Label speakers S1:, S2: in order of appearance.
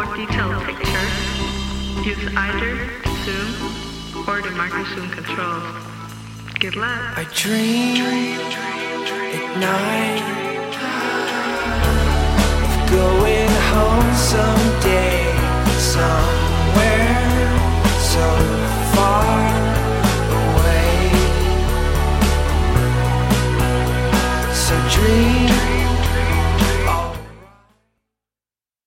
S1: detailed picture, use either zoom or the micro zoom controls. Good luck.
S2: I dream, ignite.